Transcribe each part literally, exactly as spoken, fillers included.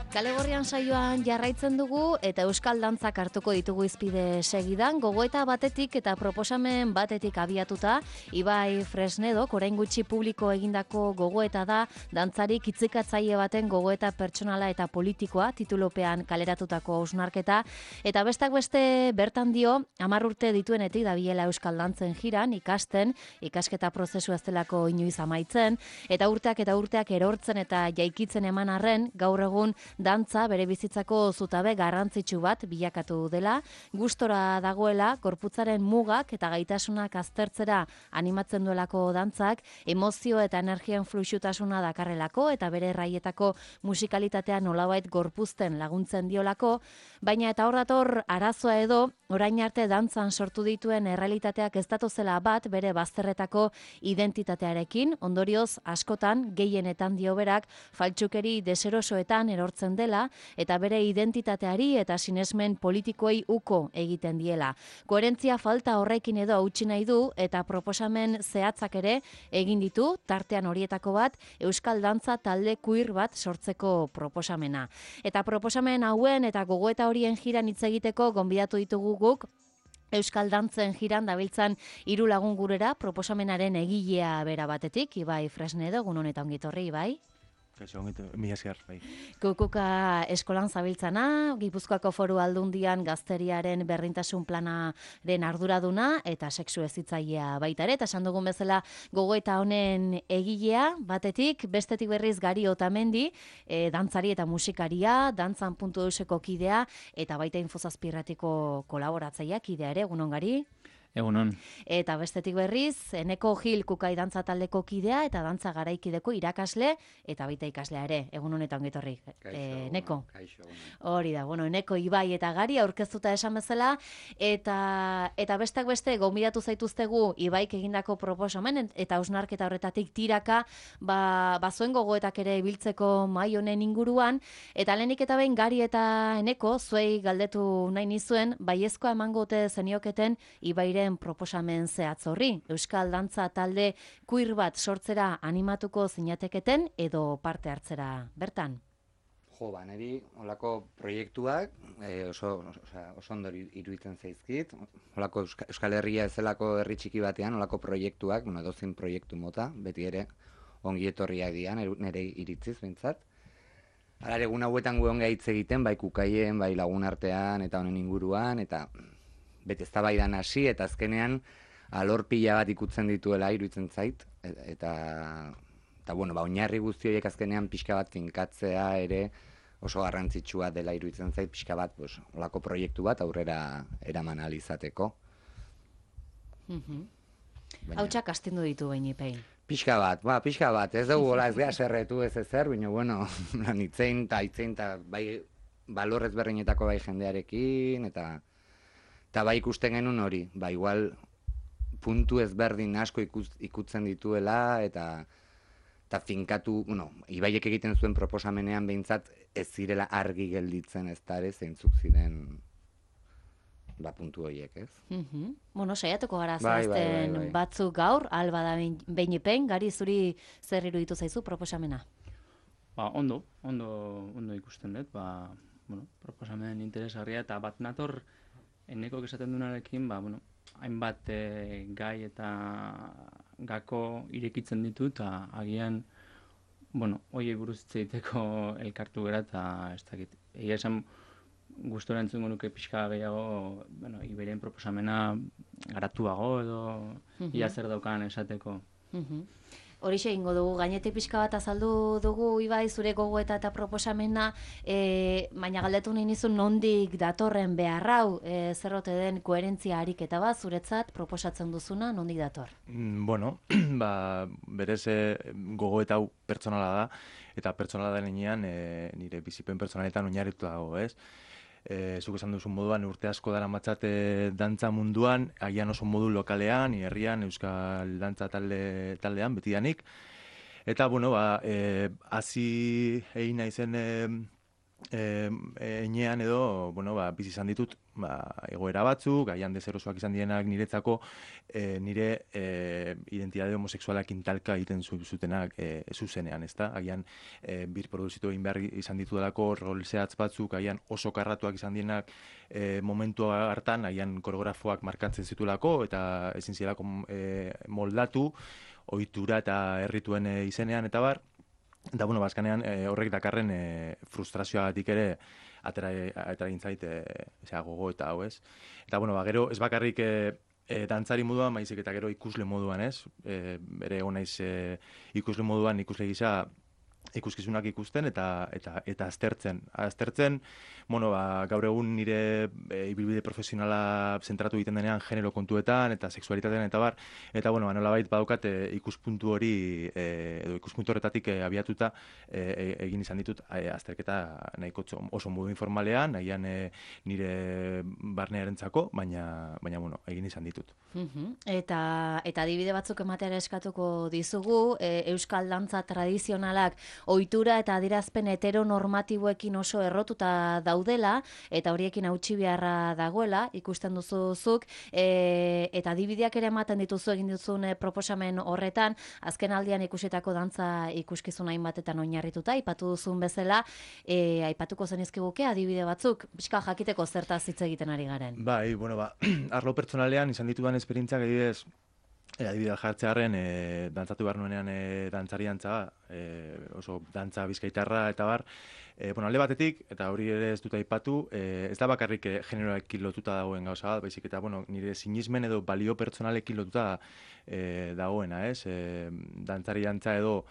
Kale Gorrian saioan jarraitzen dugu eta euskal dantzak hartuko ditugu izpide segidan, gogoeta batetik eta proposamen batetik abiatuta, Ibai Fresnedok orain gutxi publiko egindako gogoeta da, dantzarik itzikatzaile baten gogoeta pertsonala eta politikoa titulopean kaleratutako hausnarketa, eta bestak beste bertan dio, hamar urte dituenetik dabilela euskal dantzen jiran, ikasten, ikasketa prozesu ez delako inoiz amaitzen, eta urteak eta urteak erortzen eta jaikitzen eman arren, gaur egun dantza bere bizitzako zutabe garrantzitsu bat bilakatu dela, gustora dagoela, gorputzaren mugak eta gaitasunak aztertzera animatzen duelako dantzak, emozio eta energian fluxutasuna dakarrelako eta bere erraietako musikalitatea nolabait gorpuzten laguntzen diolako, baina eta hor dator arazoa edo, orain arte dantzan sortu dituen errealitateak ez datozela bat bere bazterretako identitatearekin, ondorioz askotan gehienetan dio berak faltsukeri deserosoetan erortzen dela eta bere identitateari eta sinesmen politikoei uko egiten diela. Koherentzia falta horrekin edo hautsi nahi du eta proposamen zehatzak ere egin ditu, tartean horietako bat euskal dantza talde queer bat sortzeko proposamena. Eta proposamen hauen eta gogoeta horien jiran hitz egiteko gonbidatu ditugu guk Euskal dantzen jiran dabiltzan hiru lagun gurera proposamenaren egilea bera batetik, Ibai Fresnedo, egun honetan ongitorri, Ibai. Kaixo, mila esker, bai. Kukuka eskolan zabiltzana, Gipuzkoako Foru Aldundian gazteriaren berdintasun planaren arduraduna eta sexu hezitzailea baita ere, eta esan dugun bezala gogoeta honen egilea batetik, bestetik berriz Gari Otamendi, e, dantzari eta musikaria, dantzan puntu euseko kidea, eta baita Infozazpirratiko kolaboratzailea kidea ere, egunon Gari? Egunon. Eta bestetik berriz, Eneko Gil Kukai dantza taldeko kidea eta dantza garaikideko irakasle eta baita ikaslea ere. Egun honetan ongitorri. E, Neko. Kaixo. Hori da, bueno, Eneko, Ibai eta Gari aurkeztuta esan bezala eta eta bestak beste gonbidatu zaituztegu Ibaik egindako proposamen eta hausnarketa horretatik tiraka, ba bazuen gogoetak ere biltzeko mahai honen inguruan eta lehenik eta behin Gari eta Eneko zuei galdetu nahi nizuen baiezkoa emangote zenioketen Ibaire proposamen zehatz horri. Euskal dantza talde queer bat sortzera animatuko zinateketen edo parte hartzera bertan? Jo, ba, niri olako proiektuak eh, oso, oso, oso ondo iruditzen zaizkit. Olako Euskal Herria ezelako herri txiki batean, olako proiektuak, bueno, dozin proiektu mota, beti ere ongi etorriak dian, nire iritziz behintzat. Hala, egun hauetan guen hitz egiten, bai kukaien, bai lagun artean, eta honen inguruan, eta beti eztabaidan hasi eta azkenean alor pila bat ikutzen dituela iruditzen zait eta eta bueno, ba oinarri guzti horiek azkenean pixka bat finkatzea ere oso garrantzitsua dela iruditzen zait pixka bat, pues, olako proiektu bat aurrera eraman ahal izateko. Mhm. Hautsak astindu ditu bainipein. Pixka bat, ba, pixka bat, ez dugu hola ez geha serretu ez ezer, baina bueno, hitzein eta hitzein eta bai balor ezberdinetako bai jendearekin eta Eta bai ikusten genuen hori, ba igual puntu ezberdin asko ikus, ikutzen dituela eta eta finkatu, bueno, Ibaiek egiten zuen proposamenean behintzat ez zirela argi gelditzen ez da ere zeintzuk ziren ba puntu horiek, ez? Mm-hmm. Bueno, saiatuko gara bai, zehazten bai, bai, bai. batzuk gaur, alba da behinepen, Gari zuri zer iruditu zaizu proposamena? Ba, ondo, ondo, ondo ikusten dut, ba, bueno, proposamen interesgarria eta bat nator Eneko esaten dunarekin, ba, bueno, hainbat e, gai eta gako irekitzen ditu eta agian, bueno, hoiei buruz hitz egiteko elkartu gera eta ez dakit. Egia esan gustora entzungo nuke pixka gehiago, bueno, Ibairen proposamena garatuago edo Mhm. ia zer daukan esateko. Mhm. Horixe egingo dugu, gainetik pixka bat azaldu dugu, Ibai, zure gogoeta eta proposamena, e, baina galdetu nahi nizun nondik datorren beharrau, e, zerrote den koherentzia ariketa bat, zuretzat proposatzen duzuna, nondik dator? Mm, bueno, ba, berez e, gogoeta hau pertsonala da, eta pertsonala da nenean e, nire bizipen pertsonaletan oinarritu dago, ez? E, zuk esan duzun moduan urte asko dara matzate dantza munduan, agian oso modu lokalean, herrian, euskal dantza talde, taldean, betidanik. Eta, bueno, ba, e, hasi egin naizen e, E, enean edo, bueno, ba, bizi izan ditut, ba, egoera batzuk, gaian dezerosoak izan dienak niretzako, e, nire e, identitate homosexualak intalka egiten zu- zutenak e, zuzenean, ezta? Agian e, bir produzitu egin behar izan ditu delako, rol zehatz batzuk, agian oso karratuak izan dienak e, momentu hartan, agian koreografoak markatzen zitulako, eta ezin zielako e, moldatu, ohitura eta errituen e, izenean, eta bar, eta, bueno, bazkanean e, horrek dakarren e, frustrazioagatik ere atera, atera gintzait e, zera, gogo eta hau, ez? Eta, bueno, ba, gero ez bakarrik e, e, dantzari moduan, baizik eta gero ikusle moduan, ez? E, bere egon naiz e, ikusle moduan ikusle gisa ikuskizunak ikusten eta eta eta aztertzen. Aztertzen, bueno, ba, gaur egun nire e, ibilbide profesionala zentratu egiten denean genero kontuetan eta sexualitatean eta bar, eta, bueno, ba, nolabait badaukat e, ikuspuntu hori e, edo ikuspuntu horretatik e, abiatuta e, e, egin izan ditut e, azterketa nahiko txo- oso modu informalean, nahian e, nire barnearentzako, baina, baina, bueno, egin izan ditut. Mhm. Eta eta adibide batzuk ematea ere eskatuko dizugu, e, euskal dantza tradizionalak ohitura eta adierazpen heteronormatiboekin oso errotuta daudela eta horiekin hautsi beharra dagoela, ikusten duzuzuk, e, eta adibideak ere ematen dituzu egin duzun e, proposamen horretan, azken aldian ikusitako dantza ikuskizun hainbatetan oinarrituta, aipatu duzun bezala, e, aipatuko zenizkiguke adibide batzuk, pixka jakiteko zertaz hitz egiten ari garen. Bai, bueno, ba, arlo pertsonalean izan ditudan esperientziak adibidez, e, adibidea jartzearen, e, dantzatu behar nuenean e, dantzari dantza, e, oso dantza bizkaitarra eta bar, e, bueno, alde batetik, eta hori ere ez dut aipatu, e, ez da bakarrik e, generoekin lotuta dagoen gauza bat, baizik eta, bueno, nire sinismen edo balio pertsonalekin lotuta e, dagoena, ez? E, dantzari dantza edo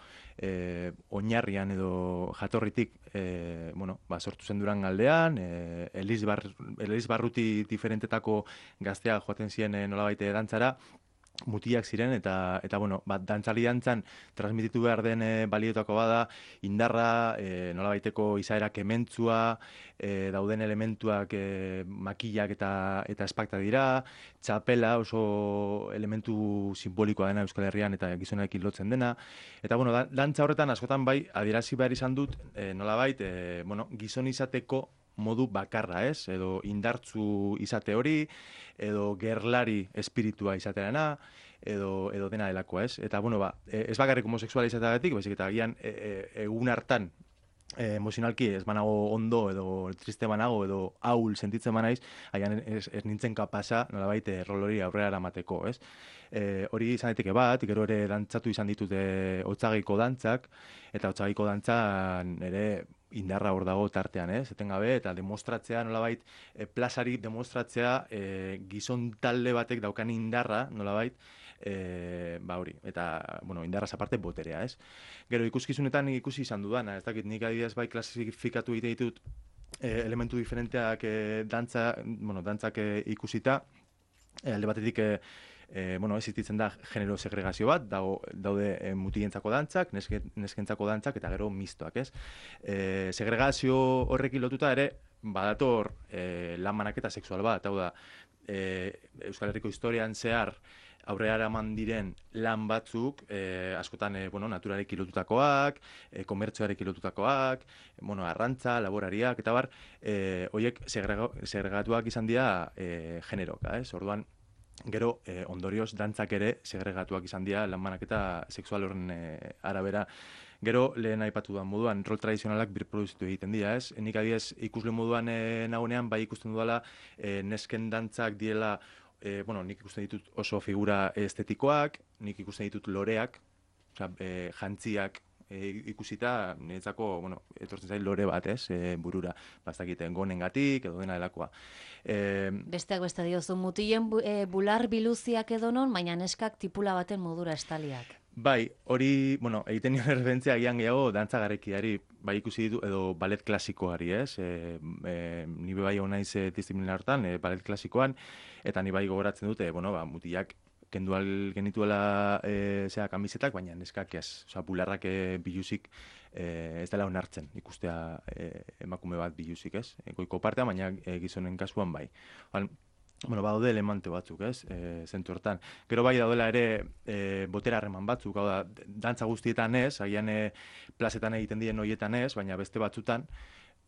e, oinarrian edo jatorritik e, bueno, ba, sortu zen Durangaldean, e, Eliz, Bar, Eliz Barruti diferentetako gazteak joaten ziren e, nolabait e, dantzara, mutilak ziren, eta, eta bueno, bat dantzari dantzan transmititu behar den e, baliotako bada, indarra, e, nolabaiteko izaera kementzua, e, dauden elementuak e, makillak eta, eta espakta dira, txapela oso elementu simbolikoa dena Euskal Herrian eta gizonekin lotzen dena, eta bueno, da, dantza horretan askotan bai, adierazi behar izan dut, e, nolabait, e, bueno, gizon izateko modu bakarra, ez? Edo indartzu izate hori, edo gerlari espiritua izatearena, edo, edo dena delakoa, ez? Eta, bueno, ba, ez bakarrik homosexuala izateagatik, baizik eta agian e, e, egun hartan e, emozionalki ez banago ondo, edo triste banago, edo ahul sentitzen banaiz, agian ez, ez nintzen kapasa, nolabait, e, rol hori aurrera eramateko, ez? E, hori izan daiteke bat, gero ere dantzatu izan ditute Otsagaiko dantzak, eta Otsagaiko dantzan ere indarra hor dago tartean, ez? Etengabe, eta demostratzea, nolabait, e, plazari demostratzea e, gizon talde batek daukan indarra, nolabait, e, ba hori, eta, bueno, indarraz aparte boterea, ez? Gero, ikuskizunetan ikusi izan dudana, ez dakit, nik adibidez bai klasifikatu egite ditut e, elementu diferenteak e, dantza, bueno, dantzak e, ikusita, e, alde batetik, e, E, bueno, existitzen da genero segregazio bat, dago, daude e, mutilentzako dantzak, neske, neskentzako dantzak eta gero mistoak, ez? E, segregazio horrekin lotuta ere, badator e, lan banaketa sexual bat, hau da, e, Euskal Herriko historian zehar aurrera eraman diren lan batzuk, e, askotan e, bueno, naturarekin lotutakoak, e, komertzioarekin lotutakoak, e, bueno, arrantza, laborariak, eta bar, e, horiek segrega, segregatuak izan dira e, generoka, ez? Orduan, gero, eh, ondorioz, dantzak ere segregatuak izan dira lanbanaketa sexual horren eh, arabera. Gero, lehen aipatu da moduan, rol tradizionalak birproduzitu egiten dira, ez? Nik adiez ikusle moduan eh, nagonean, bai ikusten dudala, eh, nesken dantzak diela, eh, bueno, nik ikusten ditut oso figura estetikoak, nik ikusten ditut loreak, oza, eh, jantziak, E, ikusita, niretzako, bueno, etortzen zail lore bat, ez, e, burura, bastakiten gonengatik, edo dena delakoa. E, Besteak beste diozu, mutilen bu, e, bular biluziak edo non, baina neskak tipula baten modura estaliak. Bai, hori, bueno, egiten nion erreferentzia agian gehiago dantza garekiari, bai ikusi ditu, edo balet klasikoari, ez? E, e, ni bai hau naiz e, disiplina hartan, e, balet klasikoan, eta ni bai gogoratzen dute, bueno, ba, mutilak kendu al genituela e, zera kamisetak, baina neskak ez, oza, bularrak e, biluzik e, ez dela onartzen ikustea e, emakume bat biluzik, ez? E, goiko partea, baina e, gizonen kasuan bai. Bal, bueno, badaude elemante batzuk, ez? E, zentu hortan. Gero bai daudela ere e, botera harreman batzuk, hau da, dantza guztietan ez, agian e, plazetan egiten diren horietan ez, baina beste batzutan,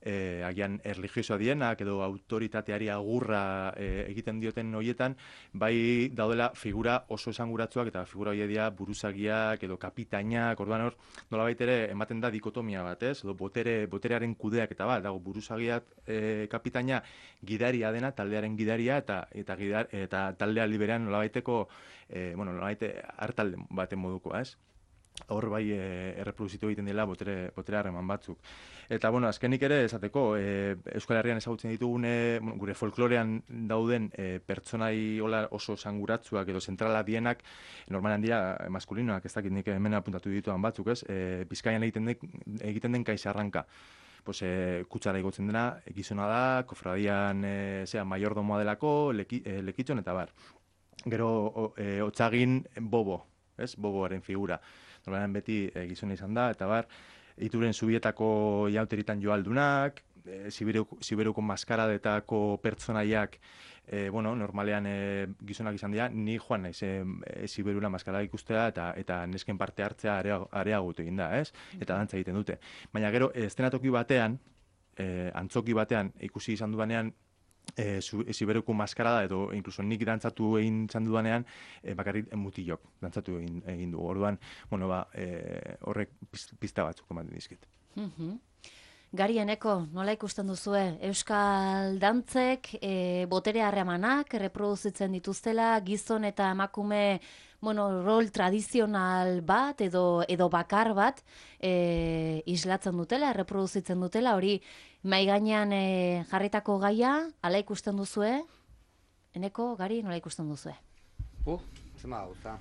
e, agian erlijiosoa dienak edo autoritateari agurra e, egiten dioten horietan, bai daudela figura oso esanguratsuak eta figura horiek dira buruzagiak edo kapitainak, orduan hor, nolabait ere ematen da dikotomia bat, ez? Edo botere, boterearen kudeak eta bat, dago buruzagiak e, kapitaina gidaria dena, taldearen gidaria eta eta, gidar, eta taldea liberean nolabaiteko, e, bueno, nolabait hartalde baten modukoa, ez? Hor bai e, erreproduzitu egiten dela botere, botere harreman batzuk. Eta, bueno, azkenik ere, esateko, e, Euskal Herrian ezagutzen ditugune, bueno, gure folklorean dauden e, pertsonai hola oso sanguratsuak edo zentrala dienak, normalean dira maskulinoak, ez dakit nik hemen apuntatu dituan batzuk, ez? E, Bizkaian egiten den, egiten den kaixarranka. Pues, e, kutsara igotzen dena, gizona da, kofradian, e, zera, maiordomoa delako, leki, e, lekitxon eta bar. Gero, o, e, otsagin bobo, ez? Boboaren figura. Normalean beti e, gizona izan da, eta bar, ituren zubietako jauteritan joaldunak, e, Siberuko, Siberuko maskaradetako pertsonaiak, e, bueno, normalean e, gizonak izan dira, ni joan naiz e, e, Siberura maskarada ikustea eta eta nesken parte hartzea areagotu egin da, ez? Eta dantza egiten dute. Baina gero, estenatoki batean, e, antzoki batean ikusi izan dudanean, E, Siberuko maskarada edo incluso nik dantzatu egin izan dudanean e, bakarrik mutilok dantzatu egin, egin du. Orduan, bueno, ba, e, horrek pista batzuk ematen dizkit. Mhm. Gari, Eneko, nola ikusten duzue? Euskal dantzek e, botere harremanak erreproduzitzen dituztela, gizon eta emakume, bueno, rol tradizional bat edo edo bakar bat e, islatzen dutela, erreproduzitzen dutela, hori mai gainean e, jarritako gaia, hala ikusten duzue? Eneko, Gari, nola ikusten duzue? Uh, zema gauza.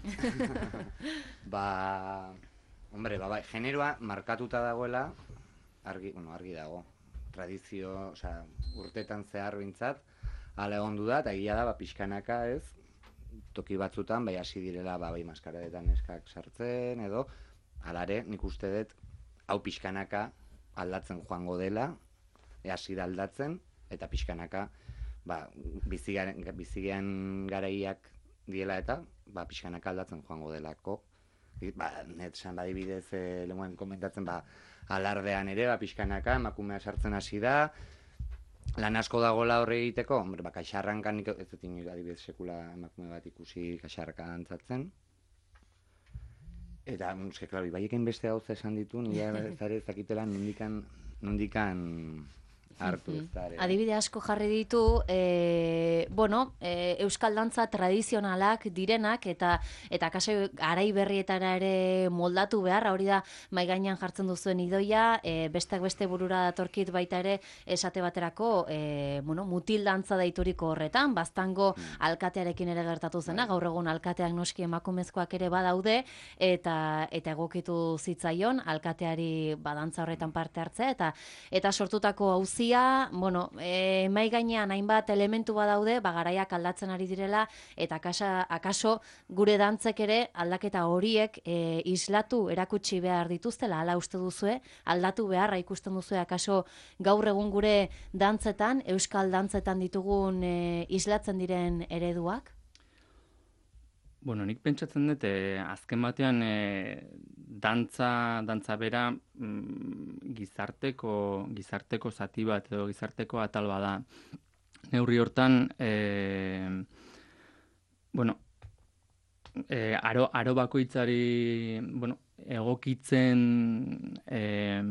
Ba, hombre, ba, bai, generoa markatuta dagoela, argi, bueno, argi dago. Tradizio, osea, urtetan zehar bintzat, hala egondu da, eta egia da, ba, pixkanaka, ez? Toki batzutan, bai hasi direla, ba, bai maskaradetan eskak sartzen, edo, alare, nik uste dut, hau pixkanaka aldatzen joango dela, e, hasi da aldatzen, eta pixkanaka, ba, bizigean, bizigean garaiak diela eta, ba, pixkanaka aldatzen joango delako. Ba, net san badibidez, e, lehenuen komentatzen, ba, alardean ere, ba, pixkanaka, emakumea sartzen hasi da, lan asko dagoela horre egiteko, hombre, ba, kaixarrankan, nik ez dut inoiz adibidez sekula emakume bat ikusi kaixarranka dantzatzen. Eta, eske, klaro, ibaiekin beste gauza esan ditu, nire zare ezakitela nondikan, nondikan hartu ez da. Adibide asko jarri ditu, e, bueno, e, euskal dantza tradizionalak direnak eta eta kaso garai berrietara ere moldatu behar, hori da mai gainean jartzen duzuen idoia, e, besteak beste burura datorkit baita ere esate baterako, e, bueno, mutil dantza deituriko horretan, Baztango mm. alkatearekin ere gertatu zena, gaur egun alkateak noski emakumezkoak ere badaude eta eta egokitu zitzaion alkateari badantza horretan parte hartzea eta eta sortutako auzi bueno, e, mai gainean hainbat elementu badaude, ba garaiak aldatzen ari direla eta akasa, akaso gure dantzek ere aldaketa horiek e, islatu erakutsi behar dituztela, hala uste duzue, aldatu beharra ikusten duzue akaso gaur egun gure dantzetan, euskal dantzetan ditugun e, islatzen diren ereduak? Bueno, nik pentsatzen dut, eh, azken batean eh, dantza, dantza bera mm, gizarteko, gizarteko zati bat edo gizarteko atal bada. Neurri hortan, eh, bueno, eh, aro, aro bakoitzari, bueno, egokitzen eh,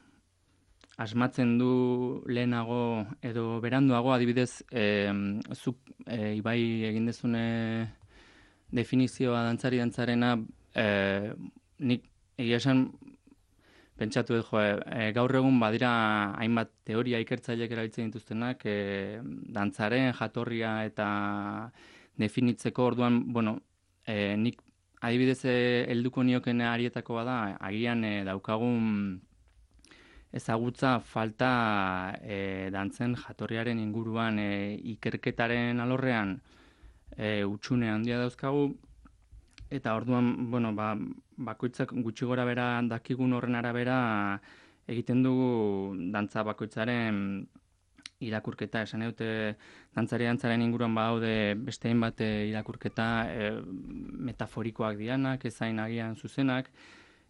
asmatzen du lehenago edo beranduago, adibidez, eh, zuk eh, Ibai egin dezune definizioa dantzari dantzarena, eh, nik egia esan pentsatu dut, jo, e, gaur egun badira hainbat teoria ikertzaileek erabiltzen dituztenak, e, dantzaren jatorria eta definitzeko orduan, bueno, e, nik adibidez helduko nioken arietako bada, agian e, daukagun ezagutza falta e, dantzen jatorriaren inguruan e, ikerketaren alorrean, E, utxune handia dauzkagu, eta orduan, bueno, ba, bakoitzak gutxi gora bera dakigun horren arabera egiten dugu dantza bakoitzaren irakurketa, esan dute dantzari dantzaren inguruan badaude beste hainbat irakurketa e, metaforikoak dianak, ezain agian zuzenak,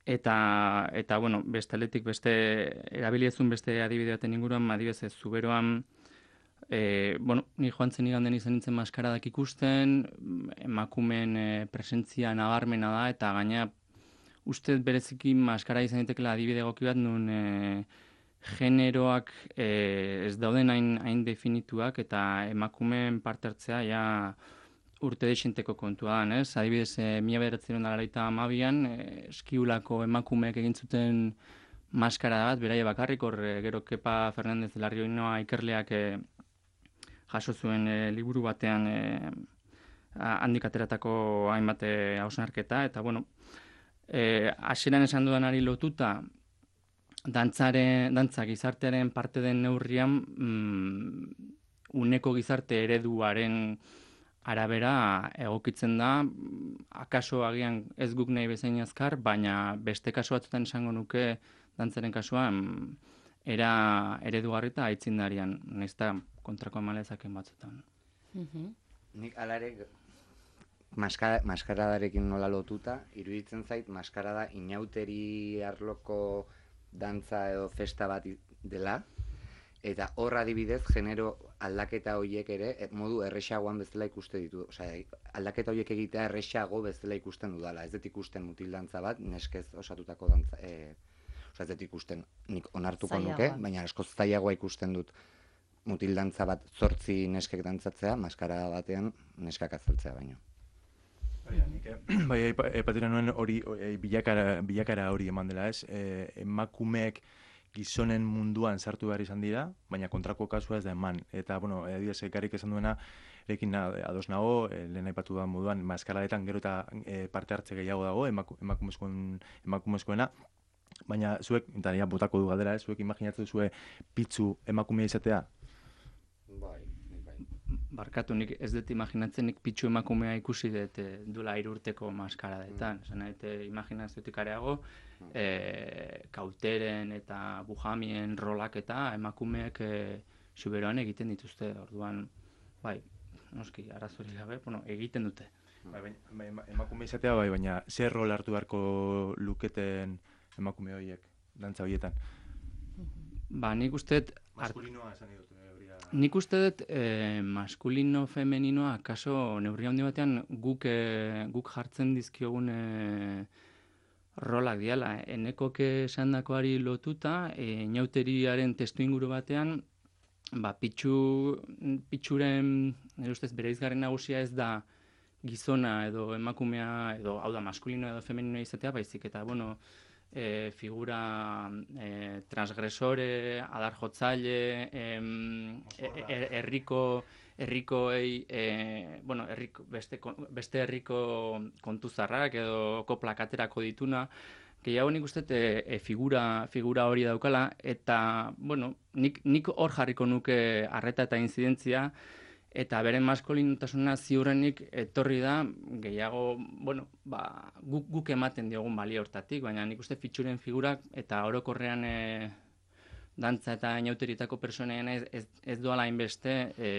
Eta, eta bueno, beste aldetik beste, erabiliezun beste adibide baten inguruan, adibidez ez zuberoan, e, bueno, ni joan zen iganden izan nintzen maskaradak ikusten, emakumeen e, presentzia nabarmena da, eta gaina uste bereziki maskara izan ditekela adibide egoki bat, nun e, generoak e, ez dauden hain, hain definituak, eta emakumeen parte hartzea ja urte desinteko kontua da, ez? Adibidez, e, mila bederatziehun eta laurogeita hamabian, e, eskiulako emakumeek egin zuten maskara bat, beraie bakarrik, hor e, gero Kepa Fernandez Larrioinoa ikerleak e, jaso zuen e, liburu batean e, handik ateratako hainbat hausnarketa, eta bueno, e, hasieran esan dudanari lotuta, dantzaren, dantza gizartearen parte den neurrian, mm, uneko gizarte ereduaren arabera egokitzen da, akaso agian ez guk nahi bezain azkar, baina beste kasu batzutan esango nuke dantzaren kasuan era eredugarri eta aitzindarian, nahiz eta kontrako amalezaken batzutan. Nik ala ere maskara, maskaradarekin nola lotuta, iruditzen zait maskarada inauteri arloko dantza edo festa bat dela, eta hor adibidez genero aldaketa horiek ere modu erresagoan bezala ikuste ditu. Osea, aldaketa horiek egitea erresago bezala ikusten dudala. Ez dut ikusten mutil dantza bat, neskez osatutako dantza, e, osea, ez dut ikusten nik onartuko nuke, baina askoz zailagoa ikusten dut mutil dantza bat zortzi neskek dantzatzea, maskara batean neskak azaltzea baino. Bai, epatira nuen hori bilakara, bilakara hori eman dela, ez? E, emakumeek gizonen munduan sartu behar izan dira, baina kontrako kasua ez da eman. Eta, bueno, adibidez, Ekarik esan duena, erekin ados nago, e, lehen aipatu da moduan, maskaradetan gero eta e, parte hartze gehiago dago, emaku, emakumezkoen, emakumezkoena, baina zuek, eta ja botako du galdera, zuek imaginatzen zue pitzu emakumea izatea? Bai. Barkatu, nik ez dut imaginatzen, nik pitxu emakumea ikusi dut e, duela irurteko maskaradetan. Mm. Zena, eta imaginaziotik areago, e, kauteren eta bujamien rolak eta emakumeek e, suberoan egiten dituzte. Orduan, bai, noski, arazori gabe, bueno, egiten dute. Bai, bai, emakume izatea, bai, baina zer rol hartu beharko luketen emakume horiek, dantza horietan? Ba, nik uste dut... Maskulinoa esan dut. Nik uste dut eh, maskulino, femeninoa, akaso neurri handi batean guk, eh, guk jartzen dizkiogun eh, rolak diala. Enekok esandakoari lotuta, eh, inauteriaren testu inguru batean, ba, pitxu, pitxuren, nire ustez, bere izgarren nagusia ez da gizona edo emakumea, edo hau da maskulino edo femeninoa izatea, baizik eta, bueno, E, figura e, transgresore, adar jotzaile, herriko herrikoei, e, bueno, herriko, beste, beste herriko kontuzarrak edo koplakaterako dituna, gehiago nik uste e, e, figura, figura hori daukala, eta, bueno, nik, nik hor jarriko nuke arreta eta inzidentzia, eta beren maskulinotasuna ziurrenik etorri da, gehiago, bueno, ba, guk, guk ematen diogun balio hortatik, baina nik uste fitxuren figurak eta orokorrean e, dantza eta inauteritako personean ez, ez, ez doala hainbeste e,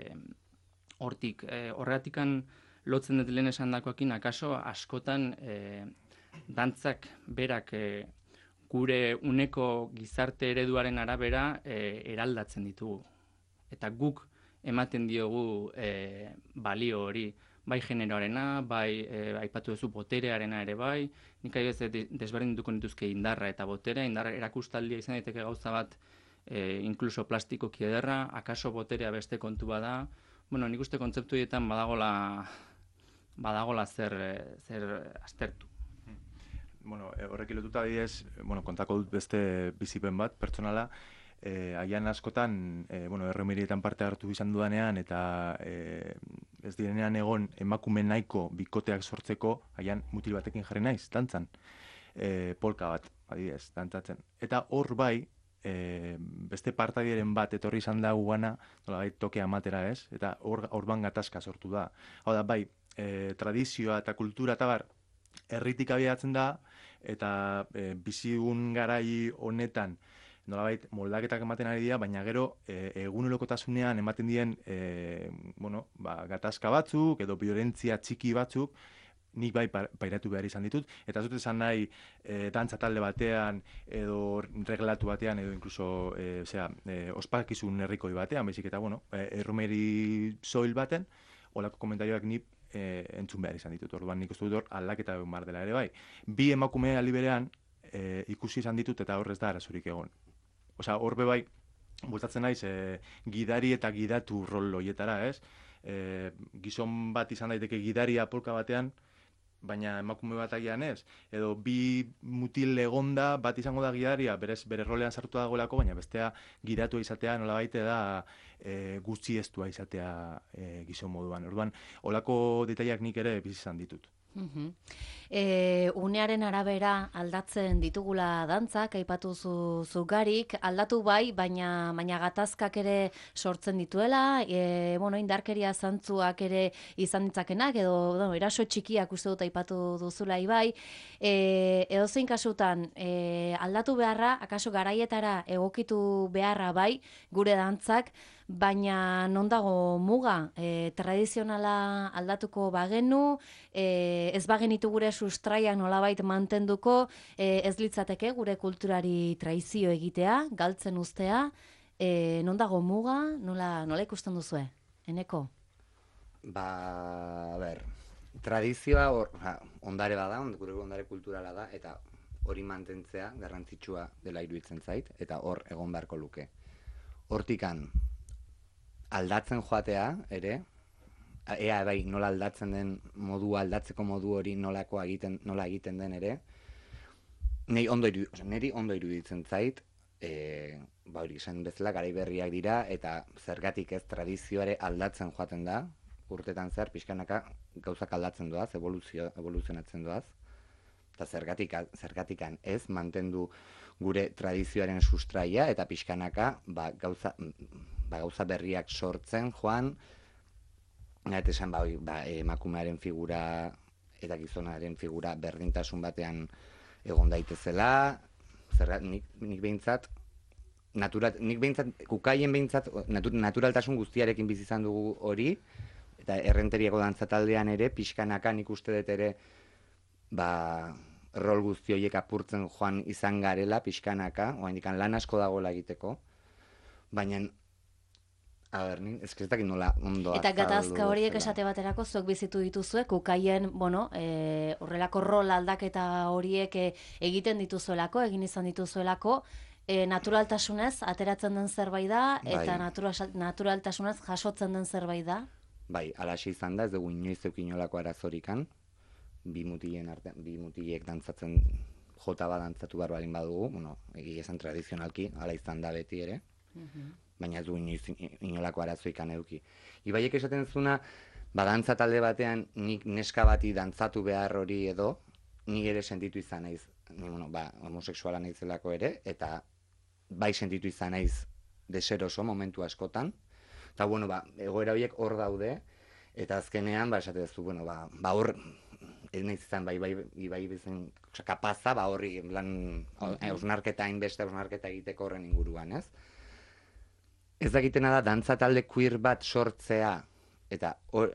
hortik. E, horregatikan lotzen dut lehen esan dakoakin, akaso askotan e, dantzak berak e, gure uneko gizarte ereduaren arabera e, eraldatzen ditugu. Eta guk ematen diogu e, balio hori, bai generoarena, bai e, aipatu duzu boterearena ere bai, nik ari ez desberdin duko nituzke indarra eta boterea, indarra erakustaldia izan daiteke gauza bat, e, inkluso plastikoki ederra, akaso boterea beste kontu bada, bueno, nik uste kontzeptu horietan badagola, badagola zer, zer aztertu. Bueno, horrekin lotuta adibidez, bueno, kontako dut beste bizipen bat, pertsonala, Eh, Aian askotan, eh, bueno, erremirietan parte hartu izan dudanean, eta eh, ez direnean egon emakume nahiko bikoteak sortzeko, aian mutil batekin jarri naiz, dantzan, eh, polka bat, adibidez, dantzatzen. Eta hor bai, eh, beste partadieren bat etorri izan da guana, nolabait tokea amatera ez, eta hor orban gatazka sortu da. Hau da, bai, eh, tradizioa eta kultura eta bar, herritik abiatzen da, eta eh, bizigun garai honetan, nolabait moldaketak ematen ari dira, baina gero e, egunerokotasunean ematen dien e, bueno, ba, gatazka batzuk edo violentzia txiki batzuk nik bai pairatu behar izan ditut, eta ez dut esan nahi e, dantza talde batean, edo reglatu batean, edo inkluso, e, zera, e, ospakizun herrikoi batean, baizik eta, bueno, e, erromeri soil baten, olako komentarioak ni e, entzun behar izan ditut. Orduan nik uste dut hor aldaketa egon bar dela ere bai. Bi emakume aldi berean e, ikusi izan ditut eta hor ez da arazurik egon. Osea, hor be bai, bultatzen naiz, e, gidari eta gidatu rol hoietara, ez? E, gizon bat izan daiteke gidaria polka batean, baina emakume bat agian ez, edo bi mutil egonda bat izango da gidaria, berez bere rolean sartu dagoelako, baina bestea gidatua izatea nolabait da e, gutxiestua izatea e, gizon moduan. Orduan, holako detaileak nik ere bizi izan ditut. Uh-huh. E, unearen arabera aldatzen ditugula dantzak, aipatu zu, zugarik, aldatu bai, baina, baina gatazkak ere sortzen dituela, e, bueno, indarkeria zantzuak ere izan ditzakenak, edo no, eraso txikiak uste dut aipatu duzula ibai, e, edozein kasutan e, aldatu beharra, akaso garaietara egokitu beharra bai, gure dantzak, baina non dago muga, e, tradizionala aldatuko bagenu, e, ez bagenitu gure sustraiak nolabait mantenduko, e, ez litzateke gure kulturari traizio egitea, galtzen uztea, e, non dago muga, nola, nola ikusten duzue, Eneko? Ba, a ber, tradizioa hor, ondare bada, gure ondare kulturala da, eta hori mantentzea garrantzitsua dela iruditzen zait, eta hor egon beharko luke. Hortikan, aldatzen joatea, ere, ea bai nola aldatzen den modua, aldatzeko modu hori nolako egiten, nola egiten den ere, niri ondo, iru, niri ondo iruditzen zait, e, ba hori esan bezala garai berriak dira, eta zergatik ez tradizioare aldatzen joaten da, urtetan zer, pixkanaka gauzak aldatzen doaz, evoluzio, evoluzionatzen doaz, eta zergatik, zergatikan ez mantendu gure tradizioaren sustraia, eta pixkanaka ba, gauza... Ba, gauza berriak sortzen joan, eta esan ba, ba, emakumearen figura eta gizonaren figura berdintasun batean egon daitezela, zer, nik, nik behintzat, natural, nik behintzat, kukaien behintzat, natu, naturaltasun guztiarekin bizi izan dugu hori, eta errenteriako dantzataldean ere, pixkanaka nik uste dut ere, ba, rol guzti horiek apurtzen joan izan garela, pixkanaka, oraindik lan asko dagoela egiteko, baina a ber, ez que ez dakit nola ondo eta gatazka horiek esate baterako zuek bizitu dituzue, kukaien, bueno, e, horrelako rol aldaketa horiek e, egiten dituzuelako, egin izan dituzuelako, e, naturaltasunez ateratzen den zerbait da, eta bai. natura, naturaltasunez jasotzen den zerbait da? Bai, alaxe izan da, ez dugu inoiz eukinolako arazorikan, bi mutilen arte, bi mutilek dantzatzen jota bat dantzatu behar balin badugu, bueno, egia esan tradizionalki, hala izan da beti ere, uh-huh. Baina ez du inoiz inolako arazoikan eduki. Ibaiek esaten zuna, badantza talde batean nik neska bati dantzatu behar hori edo, nik ere sentitu izan naiz, ni, bueno, ba, homosexuala naizelako ere, eta bai sentitu izan naiz deseroso momentu askotan, eta bueno, ba, egoera horiek hor daude, eta azkenean, ba, esate duzu, bueno, ba, ba hor, ez nahiz izan, bai, bai, bai, bezen, oza, kapaza, ba, horri, lan, hausnarketa, hainbeste hausnarketa egiteko horren inguruan, ez? Ez dakitena da, dantza talde queer bat sortzea, eta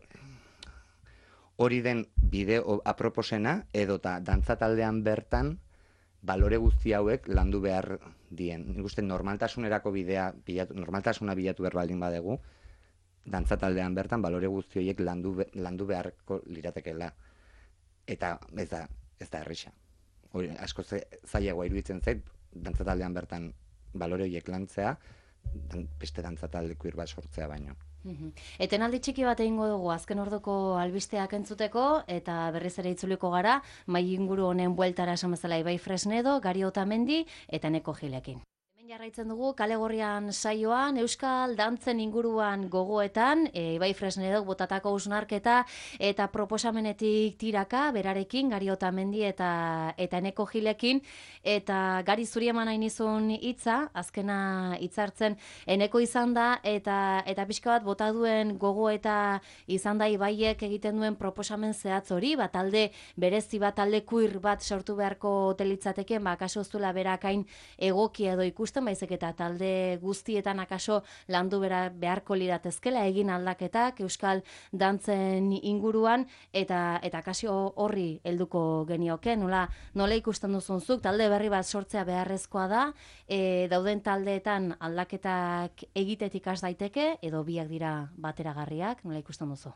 hori den bideo aproposena, edota dantza taldean bertan, balore guzti hauek landu behar dien. Nik uste normaltasunerako bidea, bilatu, normaltasuna bilatu behar baldin badegu, dantza taldean bertan, balore guzti horiek landu, landu beharko liratekela. Eta ez da, ez da errisa. Hori, asko zailagoa iruditzen zait, dantza taldean bertan balore horiek lantzea, beste dantza talde queer bat sortzea baino. Uh-huh. Etenaldi txiki bat egingo dugu azken orduko albisteak entzuteko, eta berriz ere itzuliko gara, mai inguru honen bueltara esan bezala Ibai Fresnedo, Gari Otamendi eta Eneko Gilekin. Jarraitzen dugu Kalegorrian saioan, euskal dantzen inguruan gogoetan, e, Ibai Fresnedok botatako hausnarketa eta proposamenetik tiraka, berarekin, Gari Otamendi eta, eta Eneko Gilekin, eta Gari zuri eman nahi nizun hitza, azkena hitzartzen Eneko izan da, eta, eta pixka bat bota duen gogoeta izan da Ibaiek egiten duen proposamen zehatz hori, bat talde berezi bat, talde queer bat sortu beharko telitzateken, ba, kaso zula berakain egokia edo ikusten ikusten, baizik eta talde guztietan akaso landu bera beharko liratezkela egin aldaketak euskal dantzen inguruan, eta eta kasio horri helduko genioke, nola, nola ikusten duzunzuk, talde berri bat sortzea beharrezkoa da, e, dauden taldeetan aldaketak egitetik has daiteke, edo biak dira bateragarriak, nola ikusten duzu?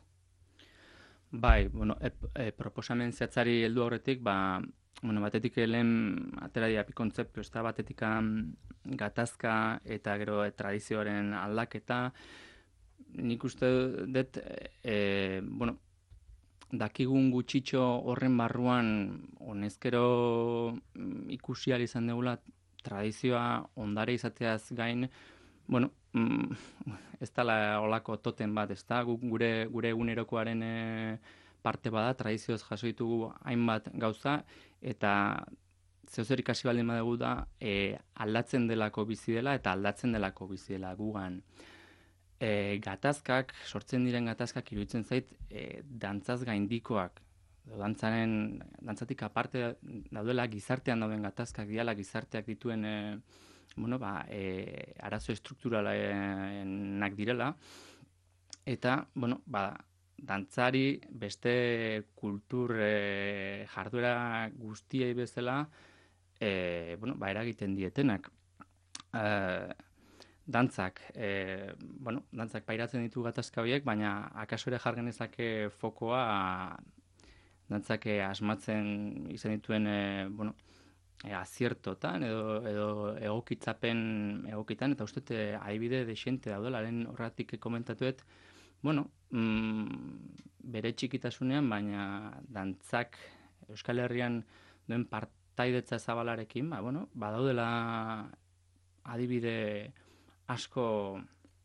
Bai, bueno, e, e, proposamen zehatzari heldu aurretik, ba, bueno, batetik lehen atera dira bi kontzeptu, ez da, batetik gatazka eta gero e, tradizioaren aldaketa. Nik uste dut, e, bueno, dakigun gutxitxo horren barruan, honezkero ikusi ahal izan dugula, tradizioa ondare izateaz gain, bueno, mm, ez dala olako toten bat, ez da, gure, gure egunerokoaren e, parte bada, tradizioz jaso ditugu hainbat gauza, eta zeozer ikasi baldin badugu da, e, aldatzen delako bizi dela, eta aldatzen delako bizi dela gugan. E, gatazkak, sortzen diren gatazkak iruditzen zait, e, dantzaz gaindikoak, dantzaren, dantzatik aparte daudela gizartean dauden gatazkak diala, gizarteak dituen e, bueno, ba, e, arazo estrukturalenak direla, eta, bueno, ba, dantzari beste kultur e, jarduera guztiei bezala, e, bueno, ba, eragiten dietenak. E, dantzak, e, bueno, dantzak pairatzen ditu gatazka horiek, baina akaso ere jar genezake fokoa dantzak asmatzen izan dituen, e, bueno, E, aziertotan edo, edo egokitzapen egokitan, eta uste e, adibide dexente daudela, lehen horretik komentatuet, bueno, mm, bere txikitasunean, baina dantzak Euskal Herrian duen partaidetza zabalarekin, ba, bueno, badaudela adibide asko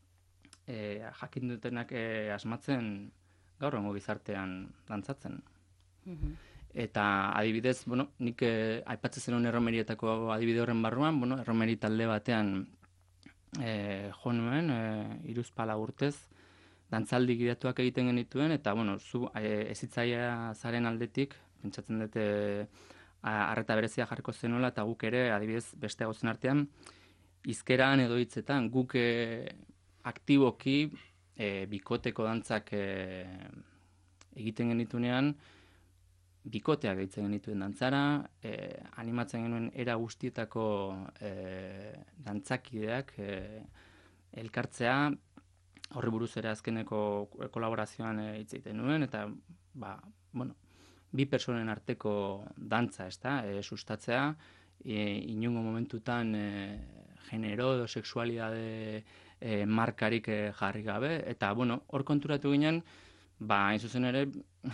e, jakin dutenak e, asmatzen gaur egungo gizartean dantzatzen. Mm-hmm. Eta adibidez, bueno, nik eh, aipatzen zenuen erromerietako adibide horren barruan, bueno, erromeri talde batean eh, jo nuen, eh, hiruzpalau urtez, dantzaldi gidatuak egiten genituen, eta, bueno, zu eh, ezitzaia zaren aldetik, pentsatzen dute arreta berezia jarriko zenuela, eta guk ere, adibidez, beste gauzen artean, hizkeran edo hitzetan, guk eh, aktiboki eh, bikoteko dantzak eh, egiten genitunean, bikoteak deitzen genituen dantzara, eh, animatzen genuen era guztietako eh, dantzakideak eh, elkartzea, horri buruz ere azkeneko kolaborazioan hitz egiten nuen, eta ba, bueno, bi personen arteko dantza, ez da, e, sustatzea, e, inungo momentutan e, genero edo sexualidade e, markarik e, jarri gabe, eta bueno, hor konturatu ginen, ba, hain zuzen ere,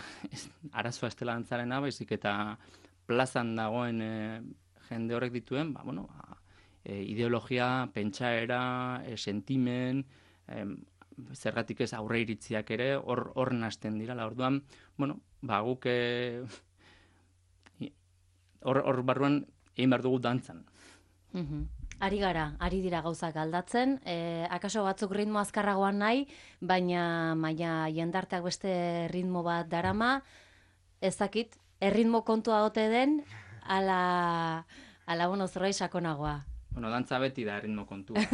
arazoa ez dela dantzarena, baizik eta plazan dagoen e, jende horrek dituen, ba, bueno, ba, e, ideologia, pentsaera, e, sentimen, e, zergatik ez aurre iritziak ere, hor, hor nasten dira, la orduan, bueno, ba, guk e, hor, hor barruan egin behar dugu dantzan. Mm-hmm. Ari gara, ari dira gauzak aldatzen, e, akaso batzuk ritmo azkarragoan nahi, baina baina jendarteak beste ritmo bat darama, ezakit, erritmo kontua ote den, ala, ala bueno, zerbait sakonagoa. Bueno, dantza beti da erritmo kontua.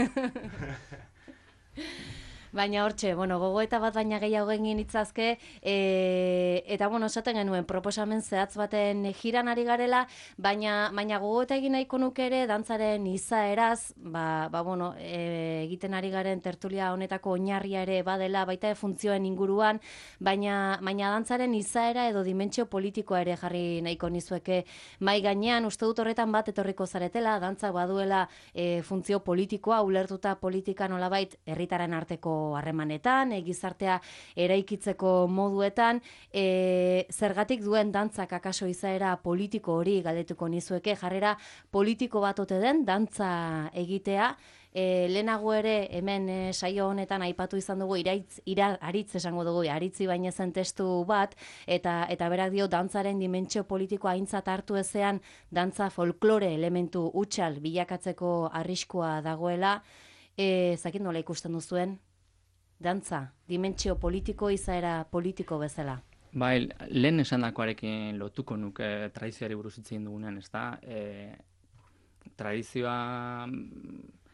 Baina hortxe, bueno, gogoeta bat baina gehiago egin itzazke, e, eta bueno, esaten genuen proposamen zehatz baten jiran ari garela, baina, baina gogoeta egin nahiko nuke ere dantzaren izaeraz, ba, ba bueno, e, egiten ari garen tertulia honetako oinarria ere badela, baita funtzioen inguruan, baina, baina dantzaren izaera edo dimentsio politikoa ere jarri nahiko nizueke mai gainean, uste dut horretan bat etorriko zaretela, dantzak baduela e, funtzio politikoa, ulertuta politika nolabait herritaren arteko harremanetan, e, gizartea eraikitzeko moduetan, e, zergatik duen dantzak akaso izaera politiko hori galdetuko nizueke, jarrera politiko bat ote den dantza egitea, e, lehenago ere hemen e, saio honetan aipatu izan dugu iraitz, ira, aritz esango dugu, aritzi baina zen testu bat, eta eta berak dio dantzaren dimentsio politikoa aintzat hartu ezean, dantza folklore elementu hutsal bilakatzeko arriskua dagoela, e, zakin nola ikusten duzuen? Dantza, dimentsio politiko izaera politiko bezala. Bai, lehen esandakoarekin lotuko nuke tradizioari buruz hitz egin dugunean, ezta? E, tradizioa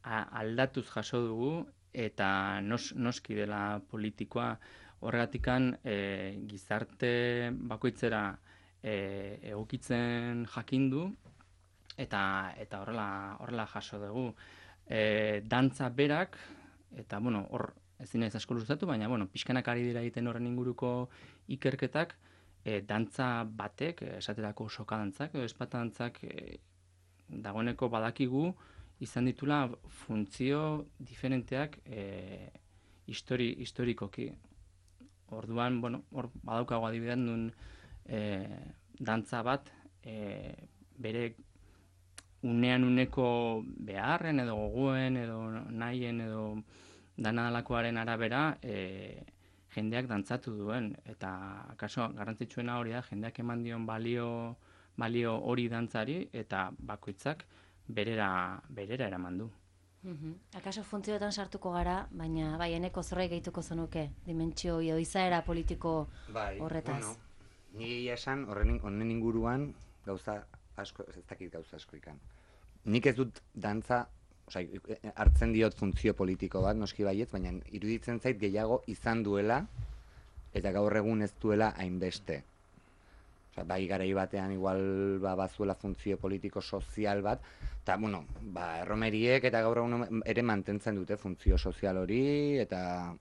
aldatuz jaso dugu, eta nos, noski dela politikoa horregatikan e, gizarte bakoitzera e, egokitzen jakindu, eta eta horrela horrela jaso dugu. E, dantza berak, eta bueno, hor ezin naiz asko luzatu, baina bueno, pixkanak ari dira egiten horren inguruko ikerketak, e, dantza batek, esaterako soka dantzak edo espata dantzak e, dagoeneko badakigu izan ditula funtzio diferenteak e, histori, historikoki. Orduan, bueno, hor badaukago adibidean duen e, dantza bat e, bere unean uneko beharren edo gogoen edo nahien edo dana dalakoaren arabera e, jendeak dantzatu duen. Eta kaso garrantzitsuena hori da, jendeak eman dion balio, balio hori dantzari eta bakoitzak berera, berera eraman du. Uhum. Akaso funtzioetan sartuko gara, baina bai, eneko zerbait gehituko zenuke, dimentsio edo izaera politiko bai, horretaz. Bueno, ni esan horren honen inguruan gauza asko, ez dakit gauza asko ikan. Nik ez dut dantza, osea, hartzen diot funtzio politiko bat, noski baietz, baina iruditzen zait gehiago izan duela, eta gaur egun ez duela hainbeste. Osea, bai garai batean igual ba, bazuela funtzio politiko sozial bat, eta, bueno, ba, erromeriek eta gaur egun ere mantentzen dute funtzio sozial hori, eta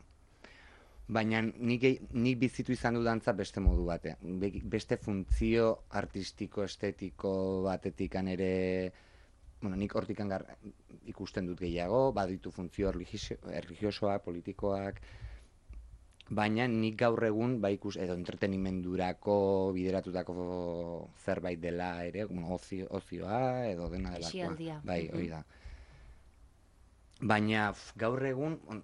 baina nik, nik bizitu izan du dantza beste modu batean. Beste funtzio artistiko, estetiko batetikan ere, bueno, nik hortikan gar, ikusten dut gehiago, baditu funtzio erligiosoak, politikoak, baina nik gaur egun, ba ikus, edo entretenimendurako bideratutako zerbait dela ere, bueno, ozio, ozioa, edo dena delakoa. Isialdia. Bai, hori da. Baina f, gaur egun, on,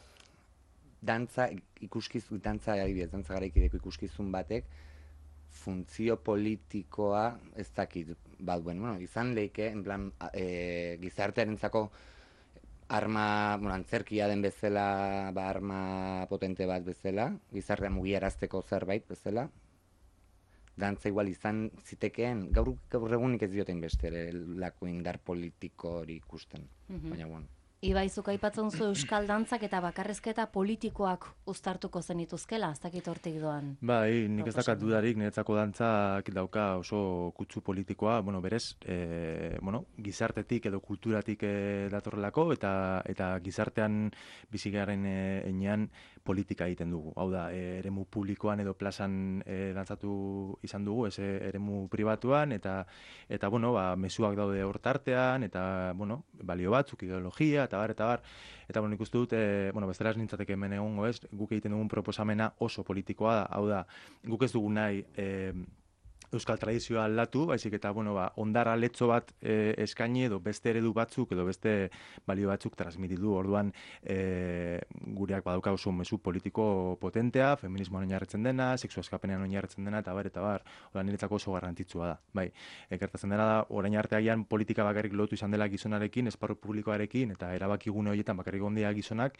dantza ikuskizun, dantza adibidez, dantza garaikideko ikuskizun batek, funtzio politikoa ez dakit bat, bueno, izan leike, en plan, e, gizartearentzako arma, bueno, antzerkia den bezala, ba, arma potente bat bezala, gizartea mugiarazteko zerbait bezala, dantza igual izan zitekeen, gaur, gaur egunik ez dioten beste lako indar politiko hori ikusten, Mhm. baina, bueno. Ibai, zuk aipatzen zu euskal dantzak eta bakarrezketa politikoak uztartuko zenituzkela, ez dakit hortik doan. Bai, nik ez dakat dudarik, niretzako dantzak dauka oso kutsu politikoa, bueno, berez, e, bueno, gizartetik edo kulturatik e, datorrelako, eta eta gizartean bizigaren e, enean politika egiten dugu. Hau da, e, eremu publikoan edo plazan e, dantzatu izan dugu, ez e, eremu pribatuan, eta, eta bueno, ba, mezuak daude hortartean, eta, bueno, balio batzuk, ideologia, eta bar, eta bar. Eta, bueno, nik uste dut, e, bueno, bestela ez nintzateke hemen egongo ez, guk egiten dugun proposamena oso politikoa da, hau da, guk ez dugu nahi e, euskal tradizioa aldatu, baizik eta, bueno, ba, ondara letzo bat e, eskaini edo beste eredu batzuk edo beste balio batzuk transmititu. Orduan, e, gureak badauka oso mezu politiko potentea, feminismoan oinarritzen dena, sexu askapenean oinarritzen dena, eta bar, eta bar. Orduan, niretzako oso garrantzitsua da. Bai, ekertatzen dena da, orain artean politika bakarrik lotu izan dela gizonarekin, esparru publikoarekin, eta erabakigune horietan bakarrik ondia gizonak,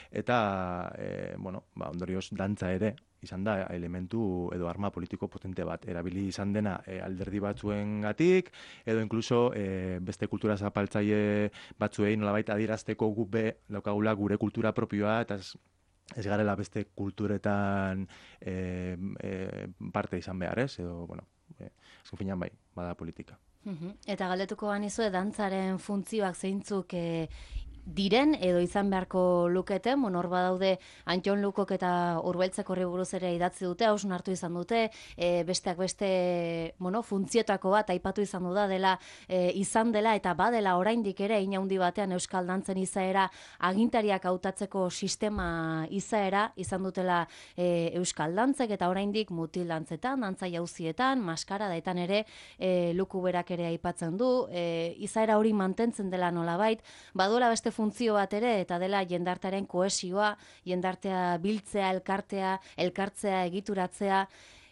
eta, e, bueno, ba, ondorioz, dantza ere, izan da elementu edo arma politiko potente bat. Erabili izan dena e, alderdi batzuengatik, edo inkluso e, beste kultura zapaltzaile batzuei nolabait adierazteko guk be daukagula gure kultura propioa, eta ez, ez garela beste kulturetan e, e, parte izan behar, ez? Edo, bueno, e, azken finean bai, bada politika. Mhm. Eta galdetuko banizue dantzaren funtzioak zeintzuk e, diren edo izan beharko luketen, bueno, hor badaude Antton Lukok eta Urbeltzek horri buruz ere idatzi dute, hausnartu izan dute, e, besteak beste, bueno, funtzioetako bat aipatu izan du da dela, e, izan dela eta badela oraindik ere hein handi batean euskal dantzen izaera agintariak hautatzeko sistema izaera izan dutela e, euskal dantzek, eta oraindik mutil dantzetan, dantza jauzietan, maskara daetan ere e, Luku berak ere aipatzen du, e, izaera hori mantentzen dela nolabait, baduela beste funtzio bat ere, eta dela jendartearen kohesioa, jendartea biltzea, elkartea, elkartzea, egituratzea.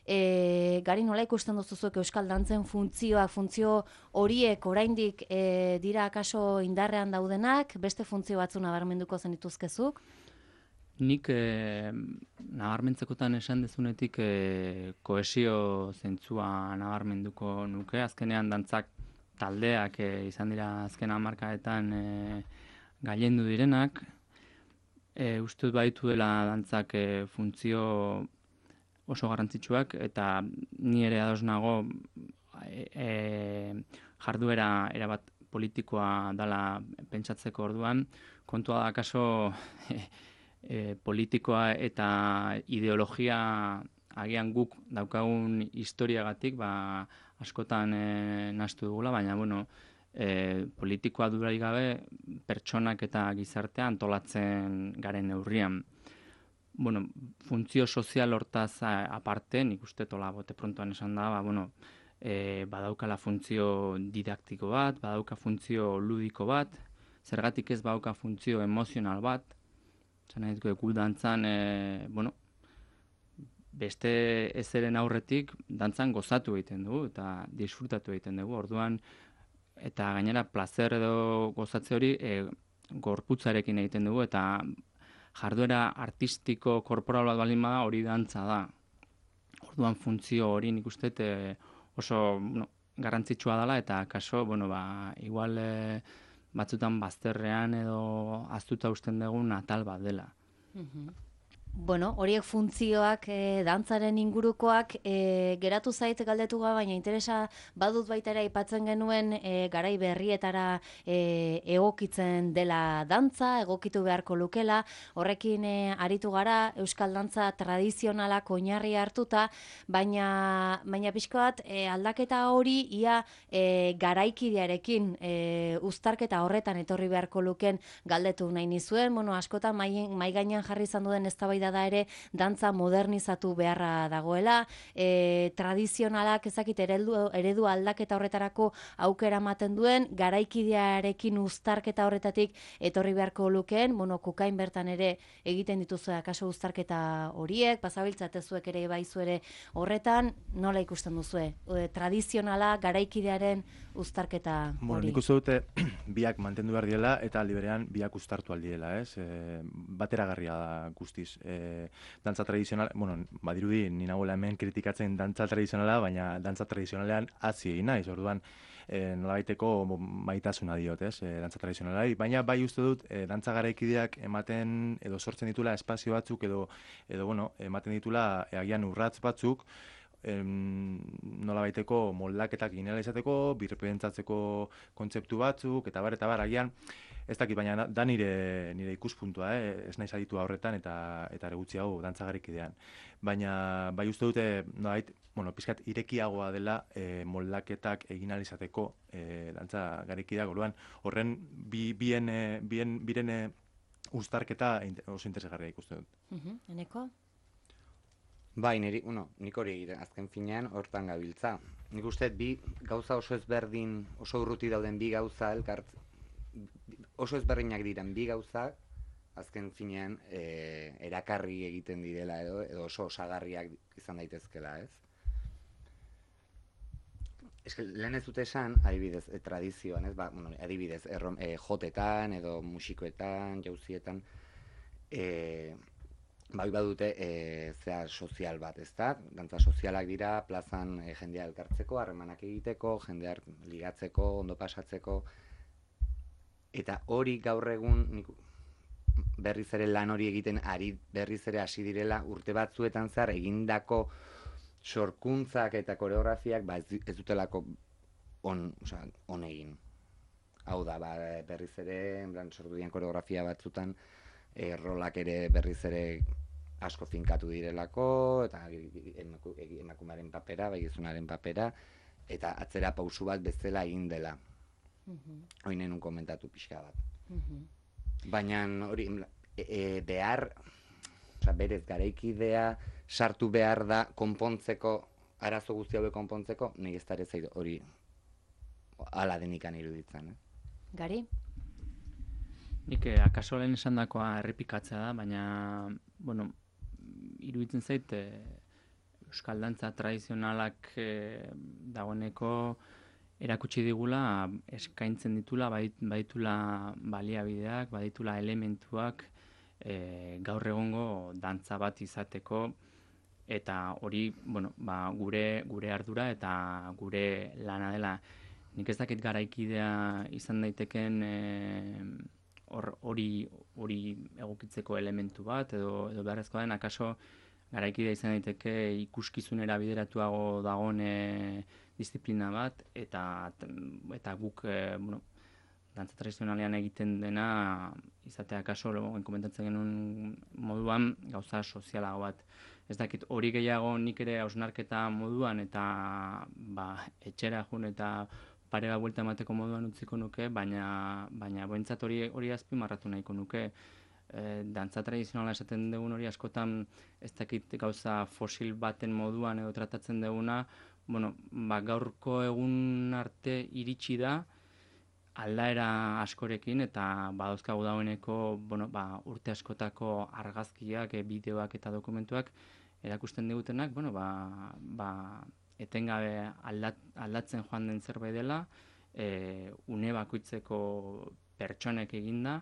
E, gari nola ikusten duzuzuek euskal dantzen funtzioak, funtzio horiek oraindik e, dira akaso indarrean daudenak, beste funtzio batzu nabarmenduko zenituzkezuk? Nik eh, nabarmentzekotan esan dezunetik eh, kohesio zentzua nabarmenduko nuke. Azkenean dantzak taldeak eh, izan dira azken hamarkadetan eh, gailendu direnak, e, uste dut baditu dela dantzak e, funtzio oso garrantzitsuak, eta ni ere ados nago e, e, jarduera erabat politikoa dela pentsatzeko orduan, kontua da kaso e, e, politikoa eta ideologia agian guk daukagun historiagatik ba, askotan e, nahastu dugula, baina bueno, e, politikoa dudarik gabe pertsonak eta gizartea antolatzen garen neurrian. Bueno, funtzio sozial hortaz aparte, nik uste tola bote prontoan esan da, ba, bueno, e, badaukala funtzio didaktiko bat, badauka funtzio ludiko bat, zergatik ez badauka funtzio emozional bat, zan nahi dut gu dantzan, e, bueno, beste ezeren aurretik dantzan gozatu egiten dugu eta disfrutatu egiten dugu, orduan, eta gainera placer edo gozatze hori e, gorputzarekin egiten dugu, eta jarduera artistiko korporal bat baldin bada hori dantza da. Orduan funtzio hori nik uste e, oso bueno, garrantzitsua dela, eta kaso, bueno, ba, igual e, batzutan bazterrean edo aztuta usten dugun atal bat dela. Mhm. Bueno, horiek funtzioak, e, dantzaren ingurukoak, e, geratu zait galdetu ga, baina interesa badut baita ere aipatzen genuen e, garai berrietara e, egokitzen dela dantza, egokitu beharko lukela, horrekin e, aritu gara, euskal dantza tradizionalak oinarri hartuta, baina, baina pixko bat e, aldaketa hori ia e, garaikidearekin e, uztarketa horretan etorri beharko luken galdetu nahi nizuen, bueno, askotan mai, mai gainean jarri izan duen eztabaida da ere dantza modernizatu beharra dagoela, e, tradizionalak ezakit eredu, eredu aldaketa horretarako aukera ematen duen, garaikidearekin uztarketa horretatik etorri beharko lukeen, bueno, kukain bertan ere egiten dituzu akaso uztarketa horiek, pasabiltzate zuek ere baizu ere horretan, nola ikusten duzue? E, tradizionala, garaikidearen uztarketa hori. Bueno, nik uste dute biak mantendu behar diela eta aldi berean biak uztartu aldiela, ez? E, bateragarria da guztiz. E, dantza tradizional, bueno, badirudi ni nagoela hemen kritikatzen dantza tradizionala, baina dantza tradizionalean hazi egin naiz, orduan e, nolabaiteko maitasuna diot, ez? E, dantza tradizionalari, baina bai uste dut e, dantza garaikideak ematen edo sortzen ditula espazio batzuk edo edo bueno, ematen ditula e, agian urratz batzuk em, nolabaiteko moldaketak ginela izateko, birpentsatzeko kontzeptu batzuk, eta bar, eta bar, agian, ez dakit, baina da nire, nire ikuspuntua, eh? Ez naiz aditua horretan, eta eta ere gutxi hau dantzagarikidean. Baina, bai uste dute, nolabait, bueno, pizkat irekiagoa dela e, moldaketak egin ahal izateko e, dantza garikideak, orduan, horren bi, bien, e, bien, biren e, uztarketa oso interesgarria ikusten dut. Uh-huh. Eneko? Bai, niri, bueno, nik hori egiten, azken finean hortan gabiltza. Nik uste bi gauza oso ezberdin, oso urruti dauden bi gauza elkart, oso ezberdinak diren bi gauzak, azken finean e, erakarri egiten direla edo, edo oso osagarriak izan daitezkela, ez? Eske, lehen ez dute esan, adibidez, e, tradizioan, ez? Ba, bueno, adibidez, errom, e, jotetan edo musikoetan, jauzietan, e, bai badute e, zea sozial bat, ez da? Dantza sozialak dira, plazan e, jendea elkartzeko, harremanak egiteko, jendea ligatzeko, ondo pasatzeko, eta hori gaur egun nik berriz ere lan hori egiten ari berriz ere hasi direla urte batzuetan zehar egindako sorkuntzak eta koreografiak ba, ez, ez dutelako on, osea, on egin. Hau da, ba, berriz ere, enblan, sortu dian koreografia batzutan, e, rolak ere berriz ere asko finkatu direlako, eta emaku, emakumearen papera, bai gizonaren papera, eta atzera pausu bat bezala egin dela. Uh-huh. Oinen un komentatu pixka bat. Uh-huh. Baina hori e, e, behar, oza, berez garaikidea sartu behar da konpontzeko, arazo guzti hauek konpontzeko, nik ez dara zaitu hori ala denikan iruditzen. Eh? Gari? Nik eh, akaso lehen esan dakoa errepikatzea da, baina, bueno, iruditzen zait, eh, euskal dantza tradizionalak eh, dagoeneko erakutsi digula eskaintzen ditula, baditula baliabideak, baditula elementuak e, gaur egongo dantza bat izateko, eta hori, bueno, ba, gure, gure ardura eta gure lana dela. Nik ez dakit garaikidea izan daiteken e, hori hori egokitzeko elementu bat, edo, edo beharrezkoa den, akaso garaikidea izan daiteke ikuskizunera bideratuago dagoen e, disiplina bat, eta, eta guk, e, bueno, dantza tradizionalean egiten dena, izatea akaso, komentatzen genuen moduan, gauza sozialago bat. Ez dakit, hori gehiago nik ere hausnarketa moduan, eta ba, etxera jun eta pare bat buelta emateko moduan utziko nuke, baina, baina behintzat hori, hori azpimarratu nahiko nuke. E, dantza tradizionala esaten dugun hori askotan ez dakit gauza fosil baten moduan edo tratatzen duguna, bueno, ba, gaurko egun arte iritsi da aldaera askorekin eta badauzkagu dagoeneko, bueno, ba, urte askotako argazkiak, e, bideoak eta dokumentuak erakusten digutenak, bueno, ba, ba, etengabe aldat, aldatzen joan den zerbait dela, e, une bakoitzeko pertsonek eginda,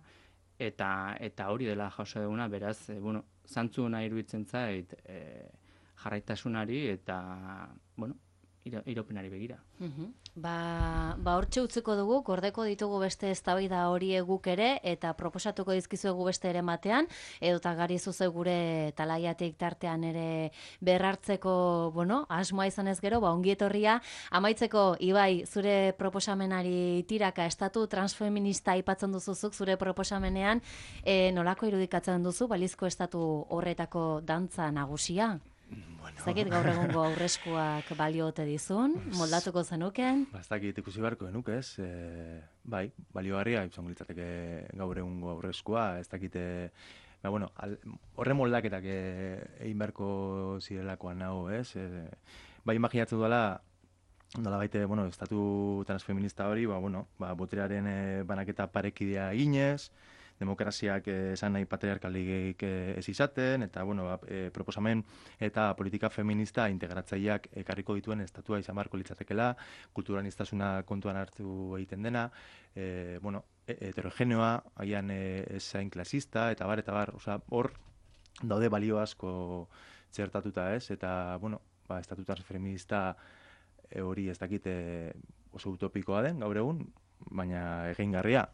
eta eta hori dela jaso duguna, beraz, e, bueno, zantzu nahi iruditzen zait e, jarraitasunari eta, bueno, iropenari begira. Uh-huh. Ba, ba hortxe utziko dugu, gordeko ditugu beste eztabaida hori guk ere, eta proposatuko dizkizuegu beste ere batean, edota gari zuze gure talaiatik tartean ere berrartzeko, bueno, asmoa izan ez gero, ba ongietorria, amaitzeko, Ibai, zure proposamenari tiraka, estatu transfeminista aipatzen duzuzuk zure proposamenean, e, nolako irudikatzen duzu, balizko estatu horretako dantza nagusia? Bueno. Zakit gaur egungo aurreskuak balio ote dizun, moldatuko zenuken? Ba, ez dakit ikusi beharko genuk, ez? E, bai, baliogarria, izango litzateke gaur egungo aurreskua, ez dakite, ba, bueno, al, horre moldaketak e, egin beharko zirelakoan nago, ez? E, bai, imaginatzen duela, nola baite, bueno, estatu transfeminista hori, ba, bueno, ba, boterearen e, banaketa parekidea eginez, demokraziak esan nahi patriarkalik ez izaten, eta bueno, ba, e, proposamen eta politika feminista integratzaileak ekarriko dituen estatua izan beharko litzatekela, kulturanistasuna kontuan hartu egiten dena, e, bueno, heterogeneoa, haian e, esain klasista, eta bar, eta bar, osea, hor daude balio asko txertatuta, ez? Eta, bueno, ba, estatutar feminista e, hori ez dakite oso utopikoa den, gaur egun, baina egingarria.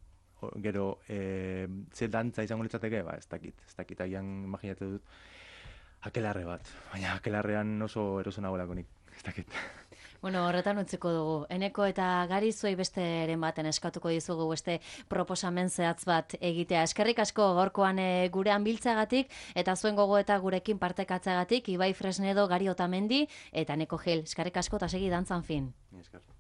Gero, e, ze dantza izango litzateke, ba, ez dakit, ez dakit, agian imaginatzen dut akelarre bat, baina akelarrean oso eroso nagoelako nik, ez dakit. Bueno, horretan utziko dugu. Eneko eta Gari zuei beste eren baten eskatuko dizugu beste proposamen zehatz bat egitea. Eskerrik asko gaurkoan e, gurean biltzagatik eta zuen gogo eta gurekin partekatzagatik, Ibai Fresnedo, Gari Otamendi eta Eneko Gil. Eskerrik asko eta segi dantzan fin. Esker.